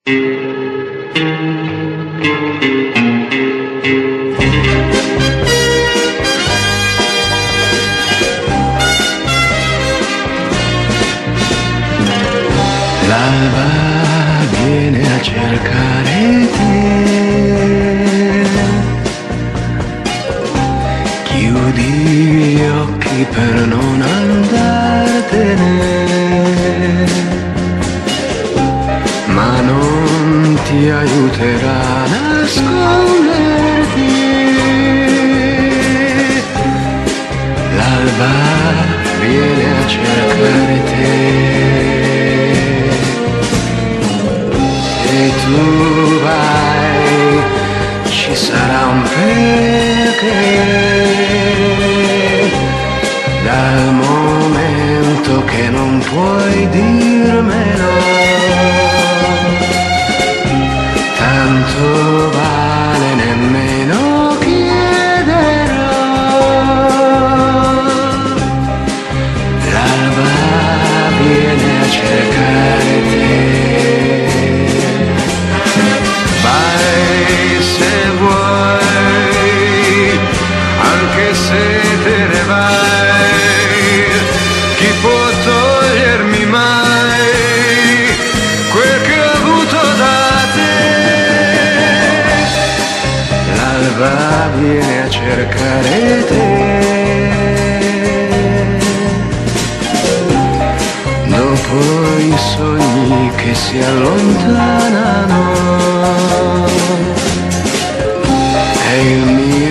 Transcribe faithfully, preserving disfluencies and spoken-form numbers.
L'alba viene a cercare te, chiudi gli occhi per non andartene, ma non ti aiuterà a nasconderti. L'alba viene a cercare te, se tu vai ci sarà un perché, dal momento che non puoi dirmelo, tanto vale nemmeno chiederlo. L'alba viene a cercare te, vai se vuoi, anche se te ne vai, chi può togliermi mai quel che ho avuto da te? L'alba viene a cercare te, dopo i sogni che si allontanano, è il mio